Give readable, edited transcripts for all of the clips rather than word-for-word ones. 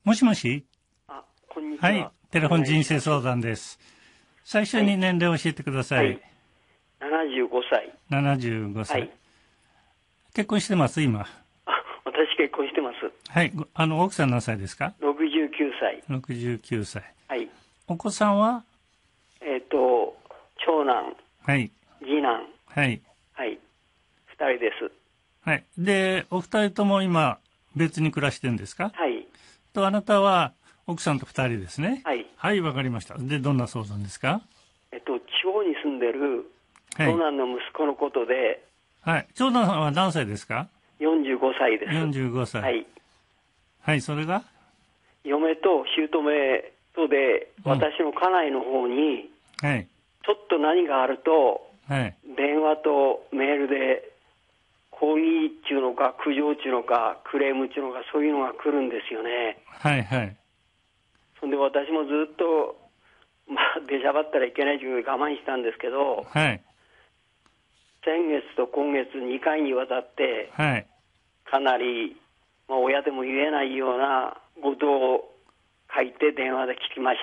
もしもし。 こんにちは。 はい、テレフォン人生相談です。最初に年齢を教えてください。 はい、75歳。 75歳。 はい。 結婚してます今。 私結婚してます。 はい、奥さん何歳ですか 69歳。 69歳。 はい。 お子さんは長男、 はい。 次男、 はい。 はい。2人です。 はい。で、お二人とも今、別に暮らしてるんですかはい。 と、あなたは奥さんと二人ですね。 はい。 はい、わかりました。で、どんな相談ですか地方に住んでるはい。 長男の息子のことで、 はい。長男さんは何歳ですか 45歳です。 45歳。 はい。 はい、それが嫁と姑とで、私の家内の方に、 はい。 ちょっと何があると、 はい。 電話とメールで、抗議っちゅうのか、苦情っちゅうのか、クレームっちゅうのか、そういうのが来るんですよね。 はいはい。 そんで私もずっと、出しゃばったらいけないということで我慢したんですけど、 はい。 先月と今月2回にわたって、 はい。 かなり、親でも言えないようなことを書いて電話で聞きました。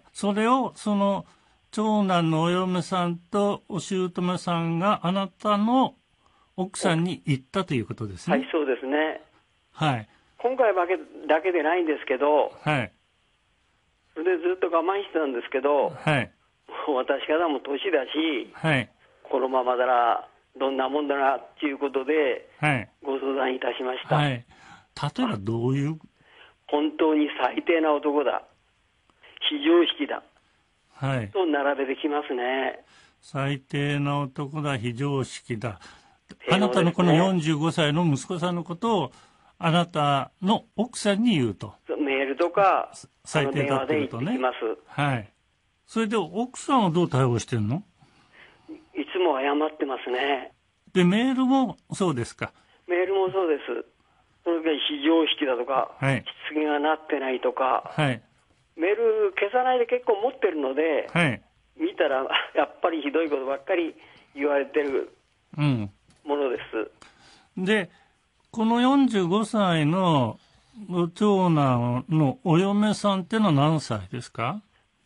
それを、長男のお嫁さんとお姑さんがあなたの奥さんに言ったということですね。 はい、そうですね。 はい。 今回だけでないんですけど、 はい。 それでずっと我慢してたんですけど、 はい。 もう私からも年だし、 はい。 このままならどんなもんだなっていうことで、 はい。 ご相談いたしました。 はい。例えばどういう？ 本当に最低な男だ。非常識だ。 はい。 と並べてきますね。 最低な男だ、非常識だ。 低能ですね。 あなたのこの45歳の息子さんのことをあなたの奥さんに言うと。 メールとか最低だっていうことね。 電話で言ってきます。 はい。それで奥さんはどう対応してんの？ いつも謝ってますね。 で、メールもそうですか？ メールもそうです。それから非常識だとか、 はい。 失言がなってないとか、 はい。 メール消さないで結構持ってるので、 はい。 見たらやっぱりひどいことばっかり言われてるうん。 ものです。 で、この45歳の長男のお嫁さんってのは何歳ですか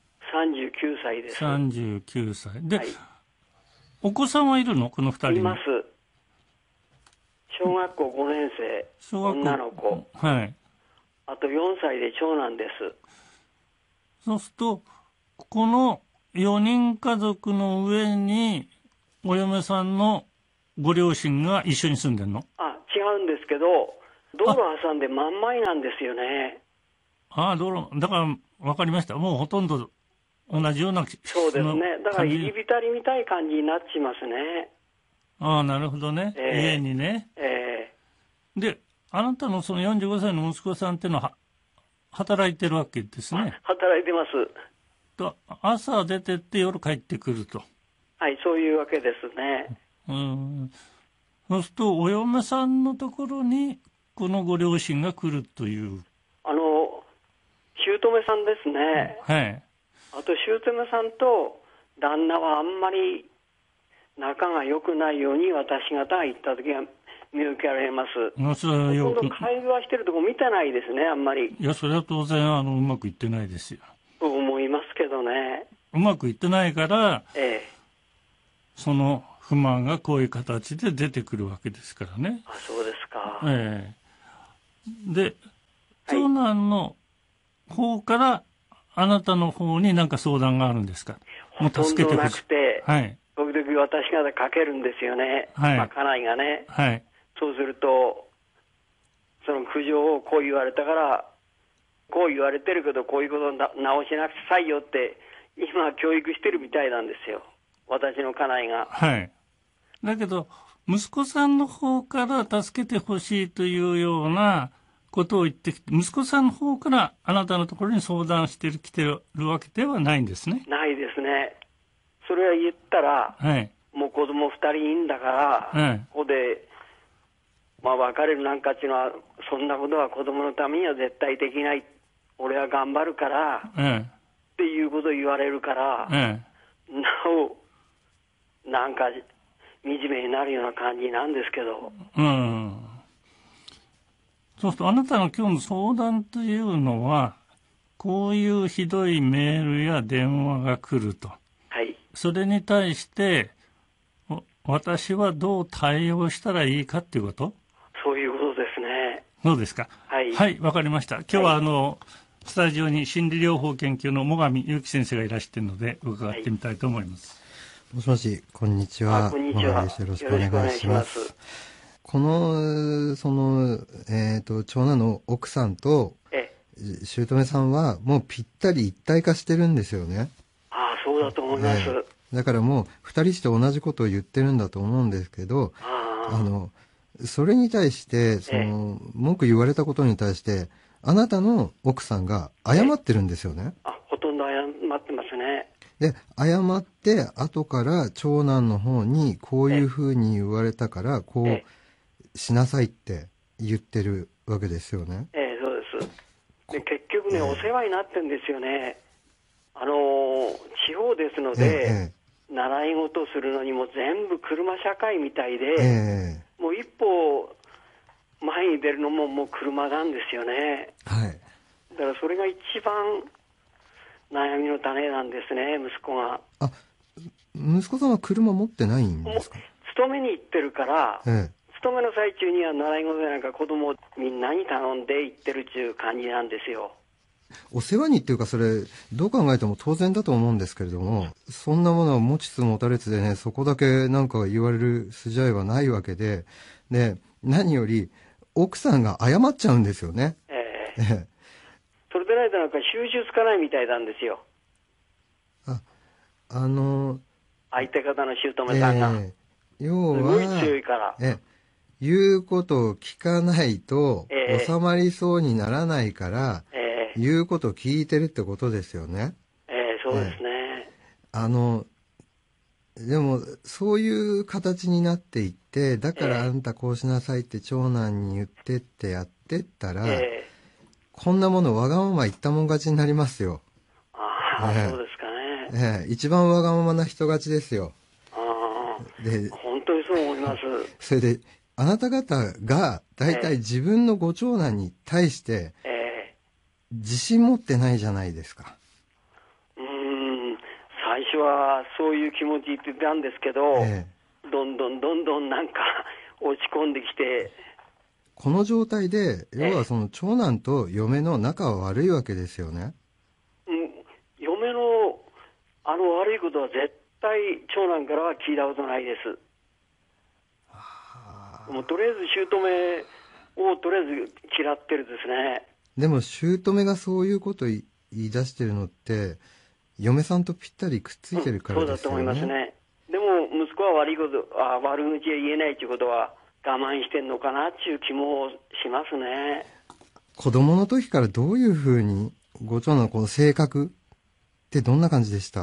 39歳です。 ？39歳。で、 はい、 お子さんはいるのこの2人に。 います。小学校5年生、女の子。 はい。 あと4歳で長男です。 そうすると、この4人家族の上に、お嫁さんのご両親が一緒に住んでるの？ 違うんですけど、道路挟んで真ん前なんですよね。 道路、だから分かりました。もうほとんど同じような。 そうですね。だから入り浸りみたい感じになっちますね。 なるほどね。家にね。で、あなたのその45歳の息子さんっていうのは、働いてるわけですね。 働いてます。 と朝出てって夜帰ってくると。 はい、そういうわけですね。 そうすると、お嫁さんのところに、このご両親が来るという。 姑さんですね。 はい。 あと、姑さんと旦那はあんまり仲が良くないように私方が行った時は見受けられます。 それはほとんど会話してるとこ見てないですね、あんまり。 いや、それは当然、うまくいってないですよ。 と思いますけどね。 うまくいってないから、その不満がこういう形で出てくるわけですからね。 そうですか。 で、長男の方からあなたの方に何か相談があるんですか？ もう助けてほしい。ほとんどなくて、 はい。 時々私がかけるんですよね。 はい。 家内がね。 はい。 そうすると、その苦情をこう言われたから、こう言われてるけど、こういうことを直しなくさいよって、今教育してるみたいなんですよ。私の家内が。 はい。だけど、息子さんの方から助けてほしいというようなことを言ってきて、息子さんの方からあなたのところに相談してきてるわけではないんですね。 ないですね。それは言ったら、 はい、 もう子供2人いいんだから、 はい、 ここで、別れるなんかっていうのは、そんなことは子供のためには絶対できない。俺は頑張るから、っていうことを言われるから、なお、なんか、惨めになるような感じなんですけど。 そうするとあなたの今日の相談というのは、こういうひどいメールや電話が来ると。 はい。 それに対して、私はどう対応したらいいかっていうこと？ そういうことですね。 そうですか。 はい。 はい、わかりました。今日はスタジオに心理療法研究の最上祐樹先生がいらしているので、伺ってみたいと思います。 もしもし、こんにちは。 こんにちは。 よろしくお願いします。この、長男の奥さんと、姑さんはもうぴったり一体化してるんですよね。 ああ、そうだと思います。 だからもう二人して同じことを言ってるんだと思うんですけど、それに対して、文句言われたことに対して、あなたの奥さんが謝ってるんですよね。 ほとんど謝ってますね。 で、謝って、後から長男の方にこういうふうに言われたから、こうしなさいって言ってるわけですよね。 そうです。で、結局ね、お世話になってるんですよね。地方ですので、習い事するのにも全部車社会みたいで、もう一歩前に出るのももう車なんですよね。 はい。 だからそれが一番悩みの種なんですね、息子が。 息子さんは車持ってないんですか？ 勤めに行ってるから、勤めの最中には習い事なんか子供をみんなに頼んで行ってるっていう感じなんですよ。 お世話にっていうか、それどう考えても当然だと思うんですけれども、そんなものは持ちつ持たれつでね、そこだけなんか言われる筋合いはないわけで、で、何より奥さんが謝っちゃうんですよね。 それでないとなんか収集つかないみたいなんですよ。相手方の姑さんが。 要は、 すごい強いから。 言うことを聞かないと収まりそうにならないから、言うことを聞いてるってことですよね。 そうですね。 でも、そういう形になっていって、だからあんたこうしなさいって長男に言ってってやってったら、こんなものわがまま言ったもん勝ちになりますよ。 そうですかね。 一番わがままな人勝ちですよ。 で、本当にそう思います。 それで、あなた方が大体自分のご長男に対して、自信持ってないじゃないですか。 最初はそういう気持ち言ってたんですけど、どんどんなんか落ち込んできて。 この状態で、要はその長男と嫁の仲は悪いわけですよね。 嫁の悪いことは絶対長男からは聞いたことないです。もうとりあえず姑をとりあえず嫌ってるですね。 でも姑がそういうこと言い出してるのって嫁さんとぴったりくっついてるからですよね。そうだと思いますね。 でも息子は悪口は言えないということは我慢してんのかなっていう気もしますね。 子供の時からどういうふうにご長男のこの性格ってどんな感じでした？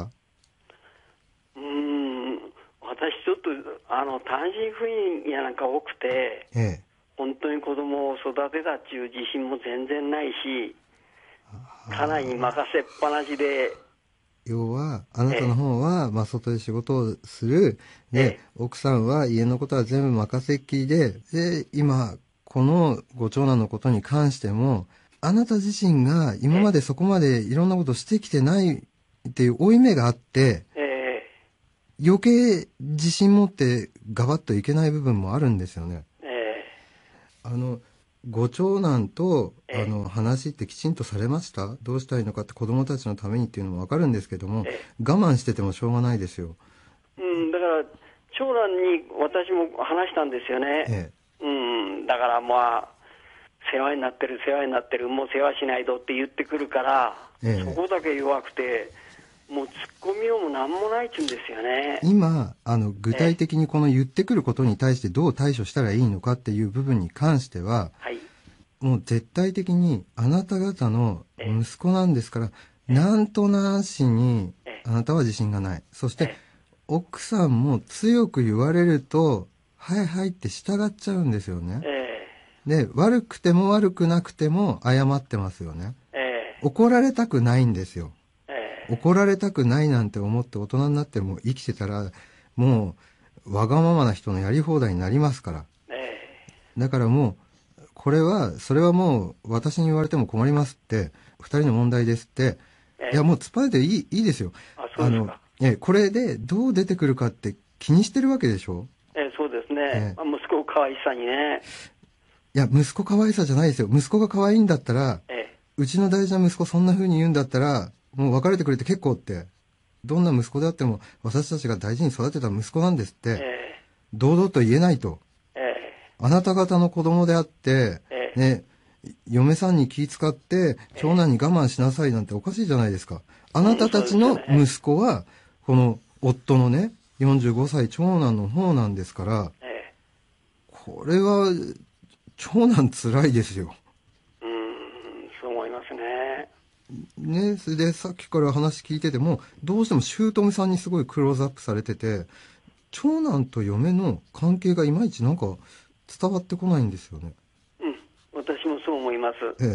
私ちょっと単身赴任やなんか多くて、本当に子供を育てたっていう自信も全然ないし、家内に任せっぱなしで。 要はあなたの方は、外で仕事をするで、奥さんは家のことは全部任せっきりで、今このご長男のことに関してもあなた自身が今までそこまでいろんなことをしてきてないっていう負い目があって、余計自信持ってガバッといけない部分もあるんですよね。ご長男と話ってきちんとされました？どうしたらいいのかって子供たちのためにっていうのも分かるんですけども、我慢しててもしょうがないですよ。 だから長男に私も話したんですよね。だから世話になってるもう世話しないとって言ってくるから、そこだけ弱くてもう突っ込みようもなんもないって言うんですよね。 今具体的にこの言ってくることに対してどう対処したらいいのかっていう部分に関しては、もう絶対的にあなた方の息子なんですから、なんとなしにあなたは自信がない。そして奥さんも強く言われるとはいはいって従っちゃうんですよね。で、悪くても悪くなくても謝ってますよね。怒られたくないんですよ。怒られたくないなんて思って大人になっても生きてたら、もうわがままな人のやり放題になりますから。だからもうそれはもう私に言われても困りますって、二人の問題ですって、いやもう突っ張りでいいですよ。 そうですか。 これでどう出てくるかって気にしてるわけでしょ。 そうですね。息子可愛さにね。 いや、息子可愛さじゃないですよ。息子が可愛いんだったら、うちの大事な息子そんな風に言うんだったら、もう別れてくれて結構って、どんな息子であっても私たちが大事に育てた息子なんですって、堂々と言えないと。あなた方の子供であって、ね、嫁さんに気遣って長男に我慢しなさいなんておかしいじゃないですか。あなたたちの息子は、この夫のね、45歳長男の方なんですから、これは長男辛いですよ。 そう思いますね。 ね、それでさっきから話聞いてても、どうしても姑さんにすごいクローズアップされてて、長男と嫁の関係がいまいちなんか伝わってこないんですよね。 私もそう思います。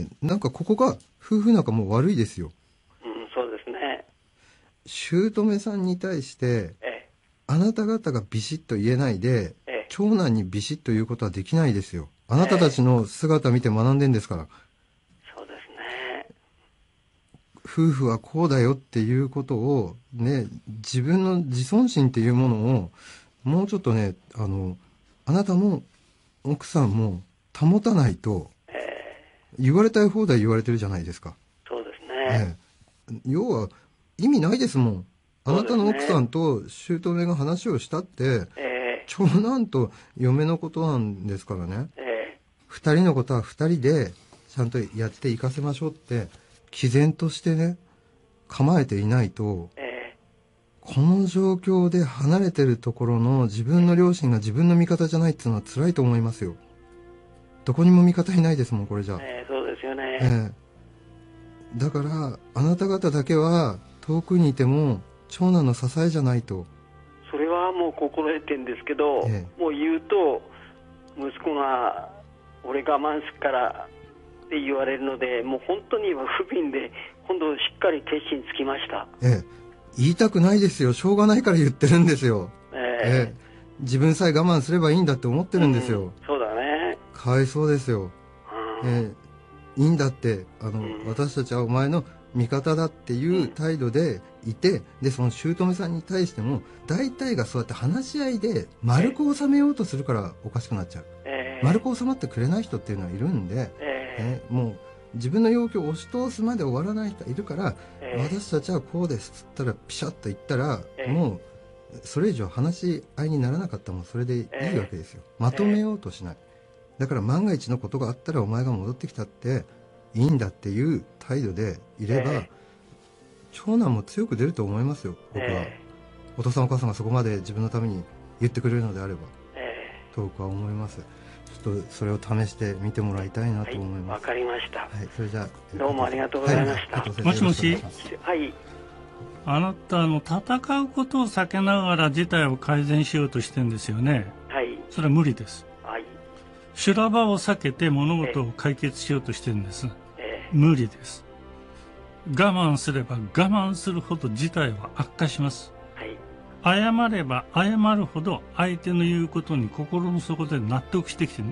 なんかここが夫婦仲もう悪いですよ。 そうですね。 姑さんに対して、あなた方がビシッと言えないで、長男にビシッと言うことはできないですよ。あなたたちの姿見て学んでんですから。 そうですね。 夫婦はこうだよっていうことをね、自分の自尊心っていうものをもうちょっとね、あなたも奥さんも保たないと、言われたい放題言われてるじゃないですか。 そうですね。 要は意味ないですもん。あなたの奥さんと姑が話をしたって、長男と嫁のことなんですからね。二人のことは二人でちゃんとやっていかせましょうって毅然としてね、構えていないと、この状況で離れてるところの自分の両親が自分の味方じゃないっていうのは辛いと思いますよ。どこにも味方いないですもん、これじゃ。 そうですよね。 だからあなた方だけは遠くにいても長男の支えじゃないと。 それはもう心得てんですけど、もう言うと息子が俺我慢すっからって言われるので、もう本当に不憫で今度しっかり決心つきました。 言いたくないですよ。しょうがないから言ってるんですよ。自分さえ我慢すればいいんだって思ってるんですよ。 そうだね。 かわいそうですよ。いいんだって、私たちはお前の味方だっていう態度でいて、でその姑さんに対しても大体がそうやって話し合いで丸く収めようとするからおかしくなっちゃう。丸く収まってくれない人っていうのはいるんで、もう自分の要求を押し通すまで終わらない人いるから、私たちはこうですっつったらピシャッと言ったら、もうそれ以上話し合いにならなかったらもうそれでいいわけですよ。まとめようとしない。だから万が一のことがあったらお前が戻ってきたっていいんだっていう態度でいれば、長男も強く出ると思いますよ、僕は。お父さんお母さんがそこまで自分のために言ってくれるのであれば、と僕は思います。ちょっとそれを試してみてもらいたいなと思います。 わかりました。 それじゃあどうもありがとうございました。 もしもし。 はい。 あなた戦うことを避けながら事態を改善しようとしてるんですよね。それは無理です。修羅場を避けて物事を解決しようとしてるんです。無理です。我慢すれば我慢するほど事態は悪化します。謝れば謝るほど相手の言うことに心の底で納得してきてる。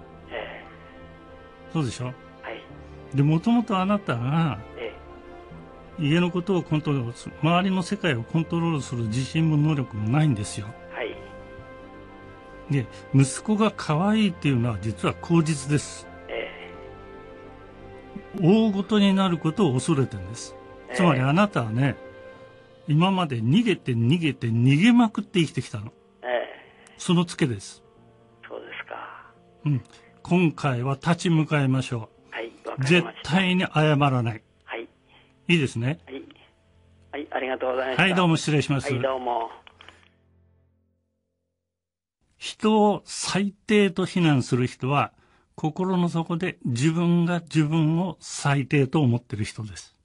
そうでしょ。で、もともとあなたが家のことをコントロールする、周りの世界をコントロールする自信も能力もないんですよ。で、息子が可愛いっていうのは実は口実です。大ごとになることを恐れてるんです。つまりあなたはね、今まで逃げて逃げまくって生きてきたの。そのツケです。 そうですか。 今回は立ち向かいましょう。絶対に謝らない。いいですね。 ありがとうございました。 はい、どうも失礼します。 どうも。 人を最低と非難する人は、心の底で自分が自分を最低と思っている人です。